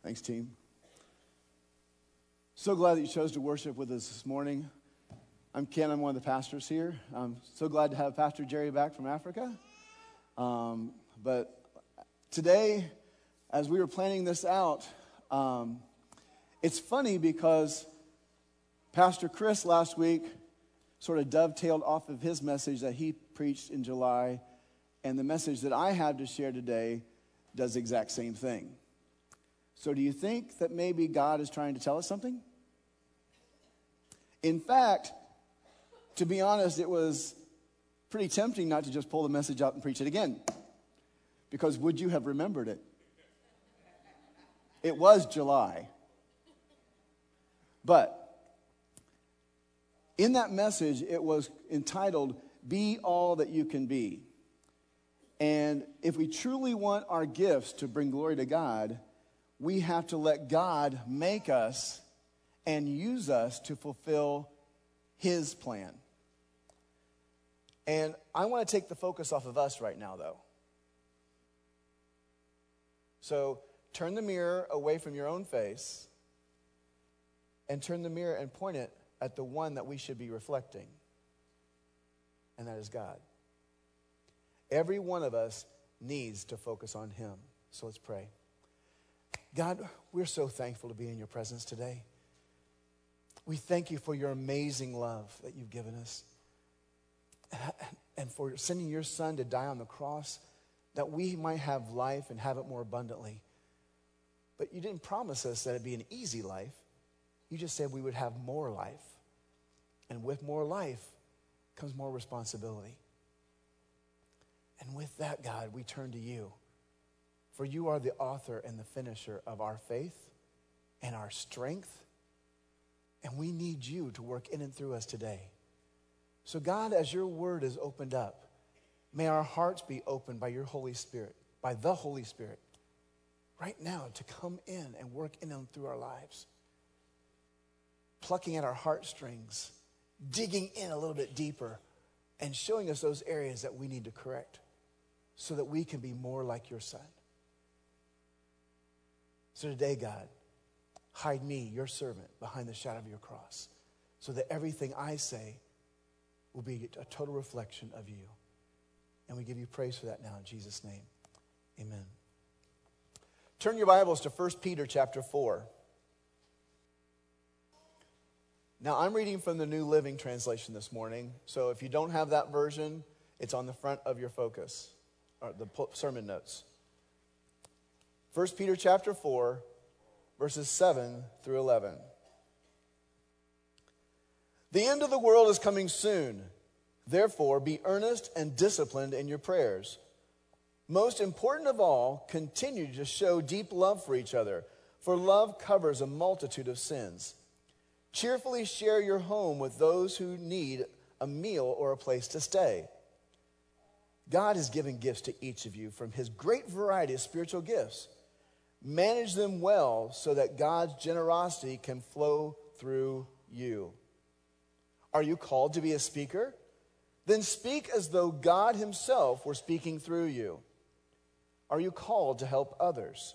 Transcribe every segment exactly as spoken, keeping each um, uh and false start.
Thanks, team. So glad that you chose to worship with us this morning. I'm Ken. I'm one of the pastors here. I'm so glad to have Pastor Jerry back from Africa. Um, but today, as we were planning this out, um, it's funny because Pastor Chris last week sort of dovetailed off of his message that he preached in July, and the message that I have to share today does the exact same thing. So do you think that maybe God is trying to tell us something? In fact, to be honest, it was pretty tempting not to just pull the message out and preach it again. Because would you have remembered it? It was July. But in that message, it was entitled, Be All That You Can Be. And if we truly want our gifts to bring glory to God, we have to let God make us and use us to fulfill His plan. And I want to take the focus off of us right now, though. So turn the mirror away from your own face and turn the mirror and point it at the one that we should be reflecting, and that is God. Every one of us needs to focus on Him. So let's pray. God, we're so thankful to be in your presence today. We thank you for your amazing love that you've given us, and for sending your Son to die on the cross that we might have life and have it more abundantly. But you didn't promise us that it'd be an easy life. You just said we would have more life. And with more life comes more responsibility. And with that, God, we turn to you. For you are the author and the finisher of our faith and our strength. And we need you to work in and through us today. So God, as your word is opened up, may our hearts be opened by your Holy Spirit, by the Holy Spirit, right now to come in and work in and through our lives. Plucking at our heartstrings, digging in a little bit deeper, and showing us those areas that we need to correct so that we can be more like your Son. So today, God, hide me, your servant, behind the shadow of your cross so that everything I say will be a total reflection of you. And we give you praise for that now in Jesus' name. Amen. Turn your Bibles to First Peter chapter four. Now, I'm reading from the New Living Translation this morning. So if you don't have that version, it's on the front of your focus, or the sermon notes. First Peter chapter four, verses seven through eleven. The end of the world is coming soon. Therefore, be earnest and disciplined in your prayers. Most important of all, continue to show deep love for each other, for love covers a multitude of sins. Cheerfully share your home with those who need a meal or a place to stay. God has given gifts to each of you from his great variety of spiritual gifts. Manage them well so that God's generosity can flow through you. Are you called to be a speaker? Then speak as though God himself were speaking through you. Are you called to help others?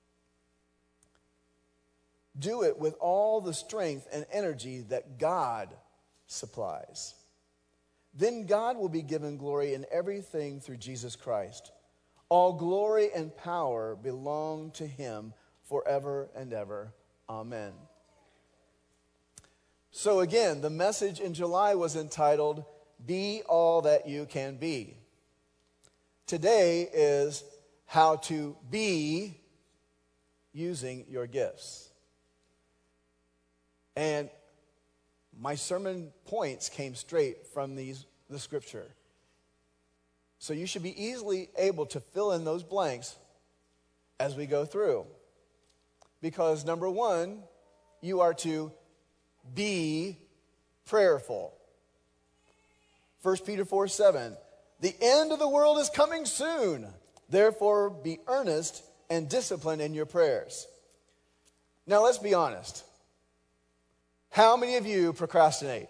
Do it with all the strength and energy that God supplies. Then God will be given glory in everything through Jesus Christ. All glory and power belong to him forever and ever. Amen. So again, the message in July was entitled, Be All That You Can Be. Today is how to be using your gifts. And my sermon points came straight from these, the scripture. So you should be easily able to fill in those blanks as we go through. Because number one, you are to be prayerful. First Peter four seven, the end of the world is coming soon. Therefore, be earnest and disciplined in your prayers. Now, let's be honest. How many of you procrastinate?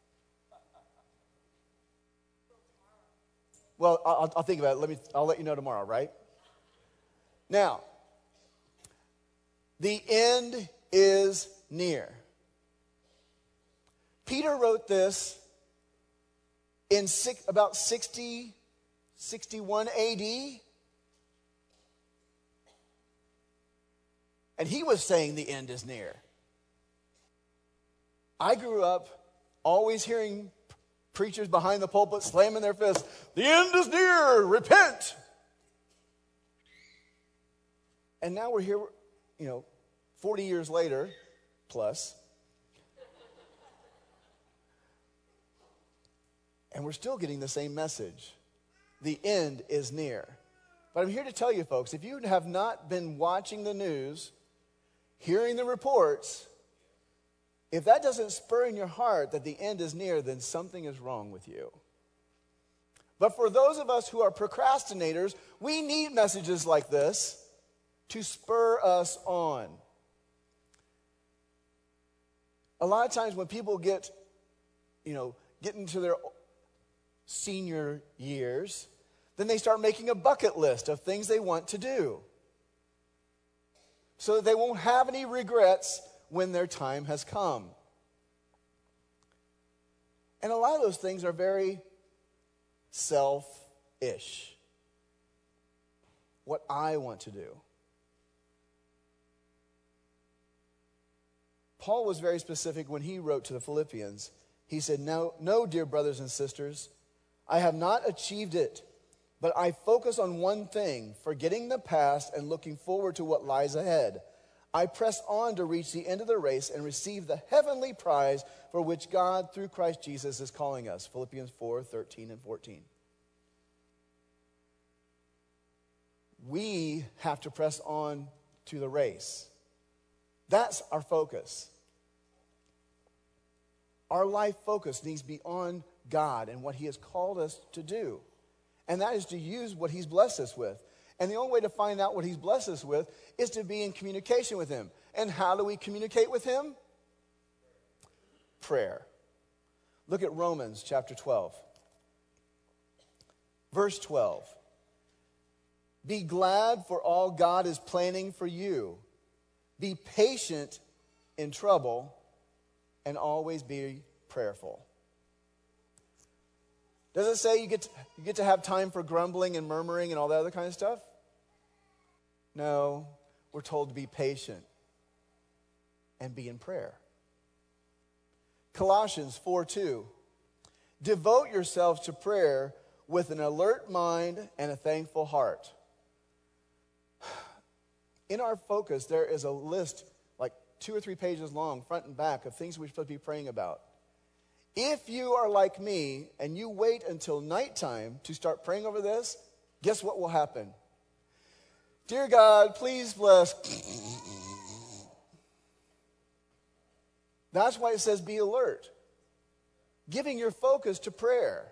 Well, I'll, I'll think about it. Let me, I'll let you know tomorrow, right? Now, The end is near. Peter wrote this in six, about sixty, sixty-one A D. And he was saying the end is near. I grew up always hearing preachers behind the pulpit slamming their fists. The end is near. Repent. And now we're here, you know, forty years later, plus. And we're still getting the same message. The end is near. But I'm here to tell you, folks, if you have not been watching the news, hearing the reports, if that doesn't spur in your heart that the end is near, then something is wrong with you. But for those of us who are procrastinators, we need messages like this to spur us on. A lot of times when people get, you know, get into their senior years, then they start making a bucket list of things they want to do, so that they won't have any regrets when their time has come. And a lot of those things are very selfish. What I want to do. Paul was very specific when he wrote to the Philippians. He said, no, no, dear brothers and sisters, I have not achieved it, but I focus on one thing, forgetting the past and looking forward to what lies ahead. I press on to reach the end of the race and receive the heavenly prize for which God, through Christ Jesus, is calling us. Philippians four, thirteen and fourteen. We have to press on to the race. That's our focus. Our life focus needs to be on God and what He has called us to do. And that is to use what He's blessed us with. And the only way to find out what He's blessed us with is to be in communication with Him. And how do we communicate with Him? Prayer. Look at Romans chapter twelve. Verse twelve. Be glad for all God is planning for you. Be patient in trouble and always be prayerful. Does it say you get to, you get to have time for grumbling and murmuring and all that other kind of stuff? No, we're told to be patient and be in prayer. Colossians four two. Devote yourselves to prayer with an alert mind and a thankful heart. In our focus, there is a list like two or three pages long, front and back, of things we're supposed to be praying about. If you are like me and you wait until nighttime to start praying over this, guess what will happen? Dear God, please bless. That's why it says be alert. Giving your focus to prayer.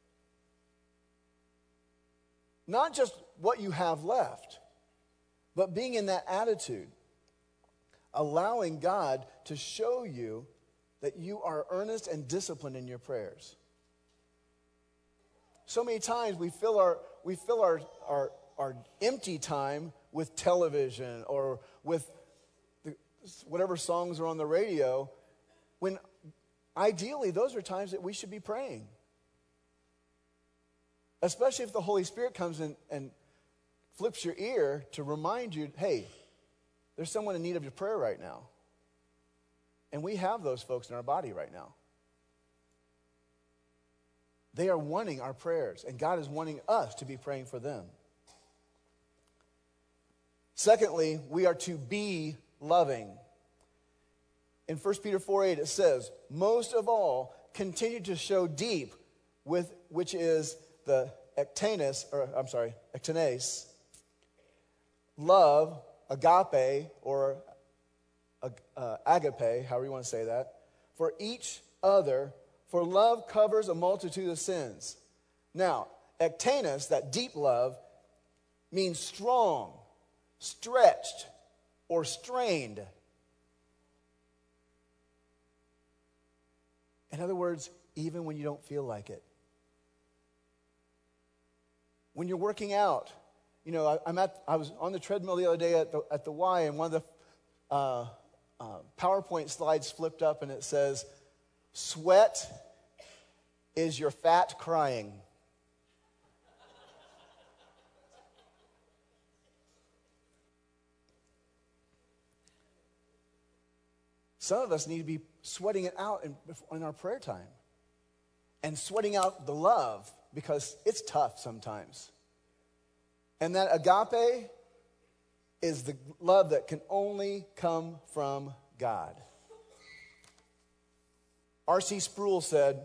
Not just what you have left, but being in that attitude. Allowing God to show you that you are earnest and disciplined in your prayers. So many times we fill our we fill our, our, our empty time with television or with the, whatever songs are on the radio, when ideally those are times that we should be praying. Especially if the Holy Spirit comes in and flips your ear to remind you, hey, there's someone in need of your prayer right now. And we have those folks in our body right now. They are wanting our prayers, and God is wanting us to be praying for them. Secondly, we are to be loving. In First Peter four eight, it says, most of all, continue to show deep, with which is the ektenes, or I'm sorry, ektenes, love, agape, or uh, agape, however you want to say that, for each other, for love covers a multitude of sins. Now, ektenes, that deep love, means strong, stretched, or strained. In other words, even when you don't feel like it. When you're working out, you know, I, I'm at, I was on the treadmill the other day at the, at the Y, and one of the, uh, uh, PowerPoint slides flipped up and it says, "Sweat is your fat crying." Some of us need to be sweating it out in, in our prayer time and sweating out the love, because it's tough sometimes. And that agape is the love that can only come from God. R C Sproul said,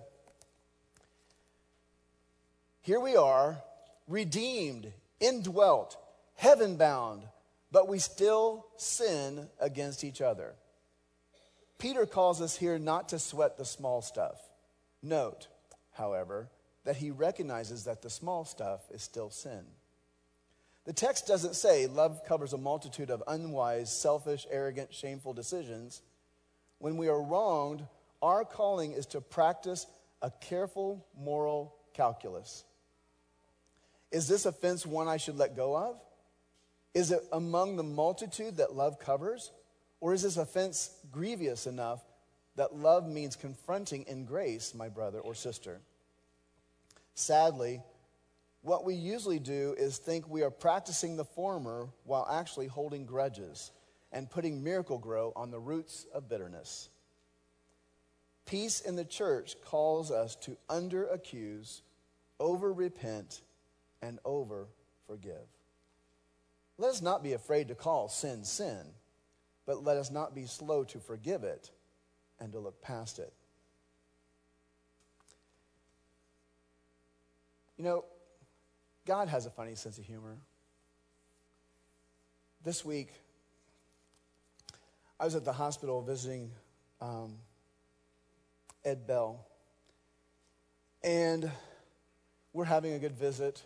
"Here we are, redeemed, indwelt, heaven-bound, but we still sin against each other." Peter calls us here not to sweat the small stuff. Note, however, that he recognizes that the small stuff is still sin. The text doesn't say love covers a multitude of unwise, selfish, arrogant, shameful decisions. When we are wronged, our calling is to practice a careful moral calculus. Is this offense one I should let go of? Is it among the multitude that love covers? Or is this offense grievous enough that love means confronting in grace, my brother or sister? Sadly, what we usually do is think we are practicing the former while actually holding grudges and putting Miracle-Gro on the roots of bitterness. Peace in the church calls us to under-accuse, over-repent, and over-forgive. Let us not be afraid to call sin sin, but let us not be slow to forgive it and to look past it. You know, God has a funny sense of humor. This week, I was at the hospital visiting um, Ed Bell, and we're having a good visit,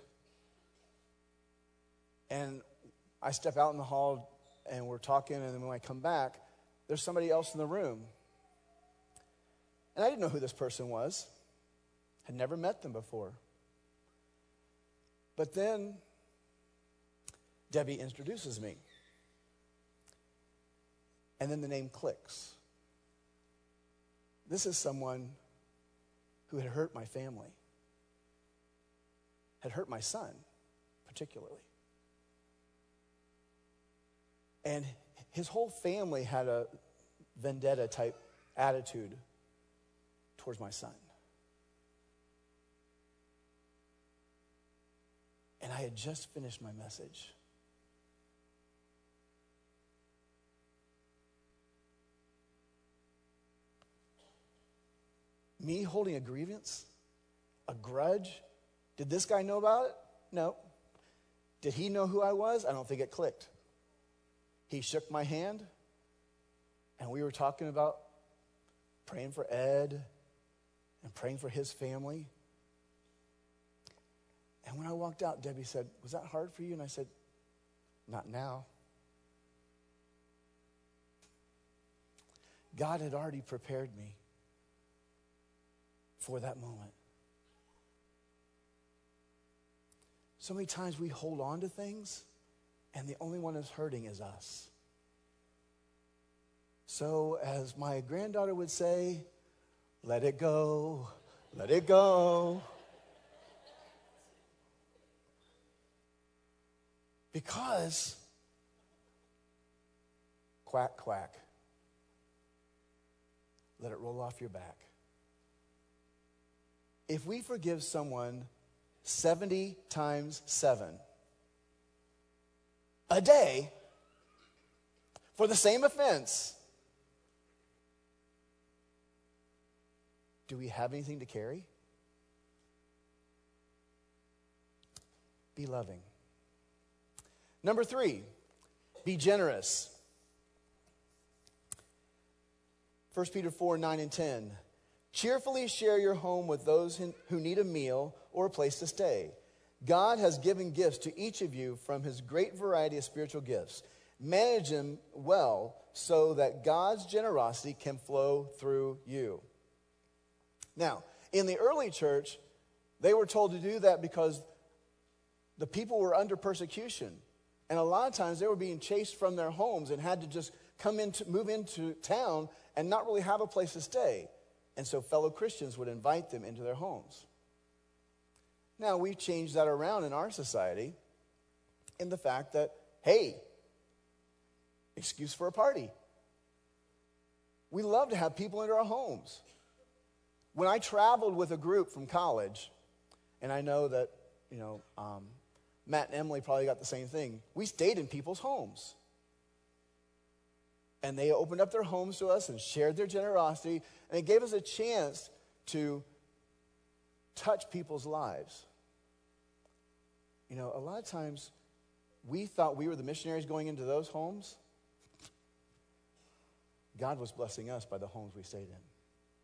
and I step out in the hall, and we're talking, and then when I come back, there's somebody else in the room. And I didn't know who this person was. Had never met them before. But then Debbie introduces me. And then the name clicks. This is someone who had hurt my family. Had hurt my son, particularly. And his whole family had a vendetta-type attitude towards my son. And I had just finished my message. Me holding a grievance? A grudge? Did this guy know about it? No. Did he know who I was? I don't think it clicked. He shook my hand, and we were talking about praying for Ed and praying for his family. And when I walked out, Debbie said, "Was that hard for you?" And I said, "Not now." God had already prepared me for that moment. So many times we hold on to things, and the only one that's hurting is us. So as my granddaughter would say, let it go, let it go. Because, quack, quack, let it roll off your back. If we forgive someone seventy times seven a day for the same offense, do we have anything to carry? Be loving. Number three, be generous. First Peter four, nine and ten. Cheerfully share your home with those who need a meal or a place to stay. God has given gifts to each of you from his great variety of spiritual gifts. Manage them well so that God's generosity can flow through you. Now, in the early church, they were told to do that because the people were under persecution. And a lot of times they were being chased from their homes and had to just come into, move into town and not really have a place to stay. And so fellow Christians would invite them into their homes. Now, we've changed that around in our society in the fact that, hey, excuse for a party. We love to have people into our homes. When I traveled with a group from college, and I know that, you know, um, Matt and Emily probably got the same thing. We stayed in people's homes. And they opened up their homes to us and shared their generosity, and it gave us a chance to touch people's lives. You know, a lot of times we thought we were the missionaries going into those homes. God was blessing us by the homes we stayed in.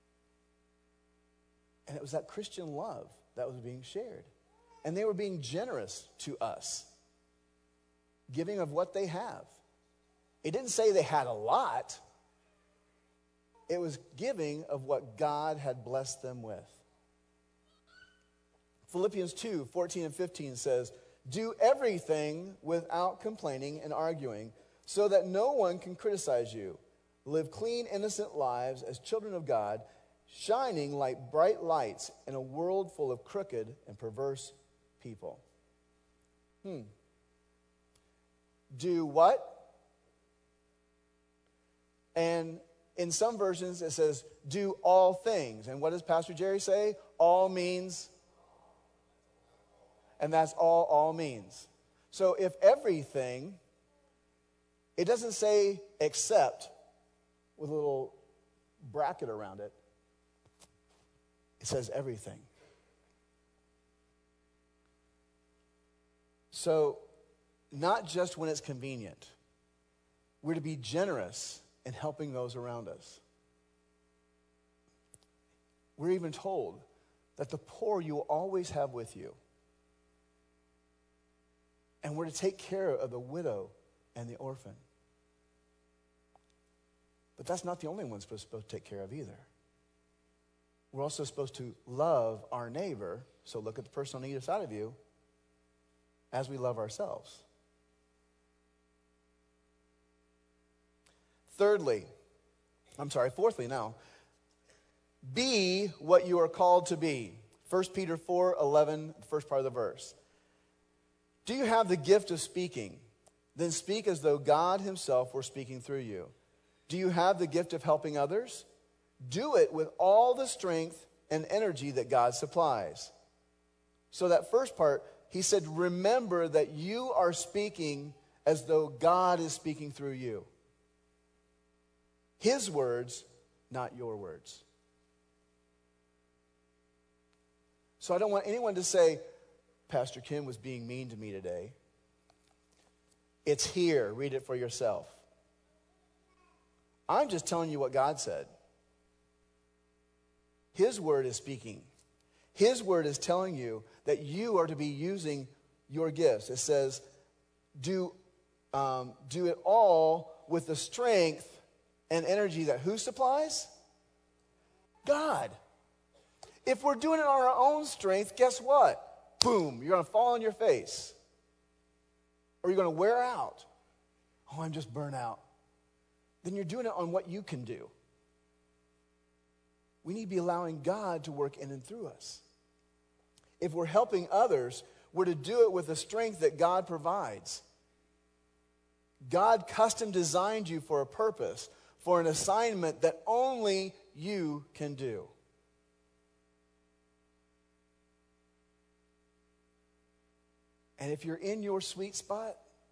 And it was that Christian love that was being shared. And they were being generous to us, giving of what they have. It didn't say they had a lot. It was giving of what God had blessed them with. Philippians two, fourteen and fifteen says, do everything without complaining and arguing, so that no one can criticize you. Live clean, innocent lives as children of God, shining like bright lights in a world full of crooked and perverse people. Hmm. Do what? And in some versions it says, do all things. And what does Pastor Jerry say? All means, and that's all all means. So if everything, it doesn't say except with a little bracket around it. It says everything. So, not just when it's convenient. We're to be generous in helping those around us. We're even told that the poor you will always have with you. And we're to take care of the widow and the orphan. But that's not the only one we're supposed to take care of either. We're also supposed to love our neighbor, so look at the person on either side of you, as we love ourselves. Thirdly, I'm sorry, fourthly now, be what you are called to be. First Peter four eleven, the first part of the verse. Do you have the gift of speaking? Then speak as though God himself were speaking through you. Do you have the gift of helping others? Do it with all the strength and energy that God supplies. So that first part, he said, remember that you are speaking as though God is speaking through you. His words, not your words. So I don't want anyone to say, Pastor Kim was being mean to me today. It's here. Read it for yourself. I'm just telling you what God said. His word is speaking. His word is telling you that you are to be using your gifts. It says, do, um, do it all with the strength and energy that who supplies? God. If we're doing it on our own strength, guess what? Boom, you're going to fall on your face. Or you're going to wear out. Oh, I'm just burnt out. Then you're doing it on what you can do. We need to be allowing God to work in and through us. If we're helping others, we're to do it with the strength that God provides. God custom designed you for a purpose, for an assignment that only you can do. And if you're in your sweet spot,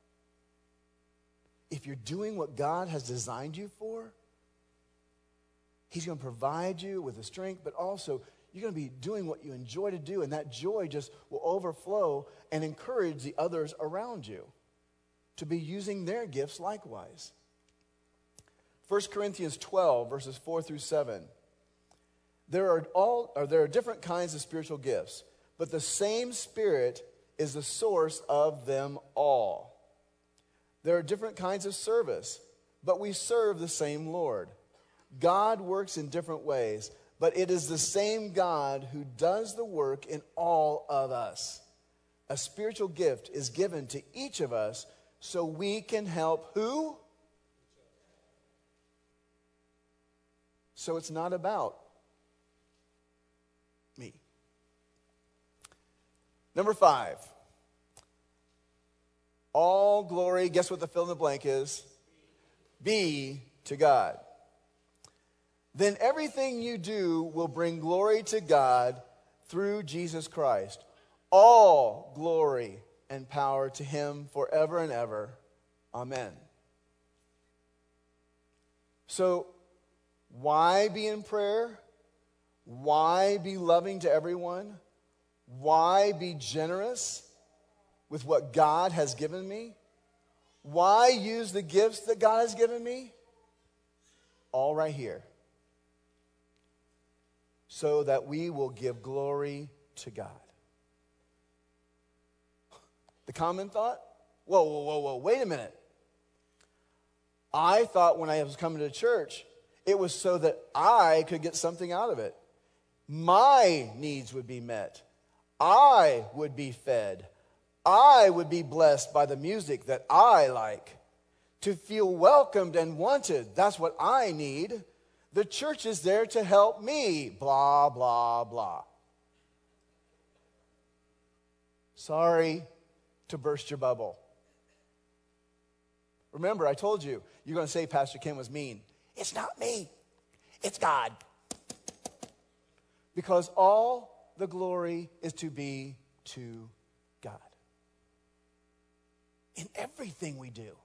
if you're doing what God has designed you for, He's going to provide you with the strength, but also you're going to be doing what you enjoy to do, and that joy just will overflow and encourage the others around you to be using their gifts likewise. First Corinthians twelve, verses four through seven. There are all, or there are different kinds of spiritual gifts, but the same Spirit is the source of them all. There are different kinds of service, but we serve the same Lord. God works in different ways, but it is the same God who does the work in all of us. A spiritual gift is given to each of us so we can help who? So it's not about me. Number five. All glory, guess what the fill in the blank is? Be to God. Then everything you do will bring glory to God through Jesus Christ. All glory and power to him forever and ever. Amen. So, why be in prayer? Why be loving to everyone? Why be generous with what God has given me? Why use the gifts that God has given me? All right here. So that we will give glory to God. The common thought? Whoa, whoa, whoa, whoa, wait a minute. I thought when I was coming to church, it was so that I could get something out of it. My needs would be met. I would be fed. I would be blessed by the music that I like. To feel welcomed and wanted, that's what I need. The church is there to help me. Blah, blah, blah. Sorry to burst your bubble. Remember, I told you, you're going to say Pastor Ken was mean. It's not me. It's God. Because all the glory is to be to God. In everything we do.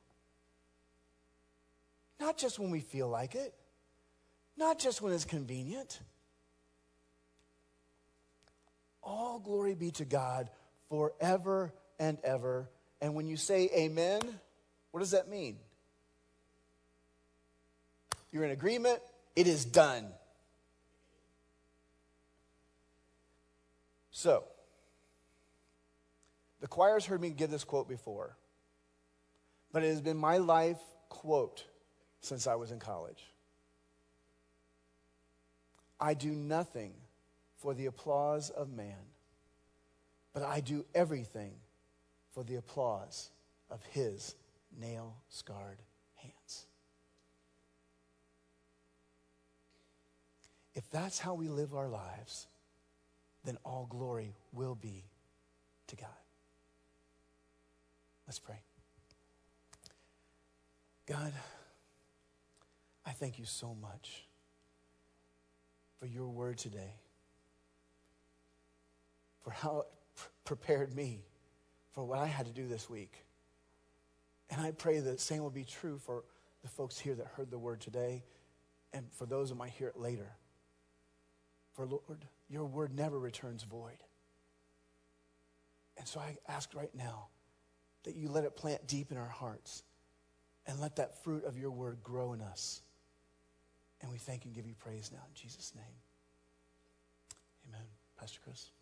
Not just when we feel like it. Not just when it's convenient. All glory be to God forever and ever. And when you say amen, what does that mean? You're in agreement. It is done. So, the choir's heard me give this quote before, but it has been my life quote since I was in college. I do nothing for the applause of man, but I do everything for the applause of his nail-scarred hands. If that's how we live our lives, then all glory will be to God. Let's pray. God, I thank you so much for your word today, for how it pr- prepared me for what I had to do this week. And I pray that the same will be true for the folks here that heard the word today and for those who might hear it later. For Lord, your word never returns void. And so I ask right now that you let it plant deep in our hearts and let that fruit of your word grow in us. And we thank you and give you praise now in Jesus' name. Amen. Pastor Chris.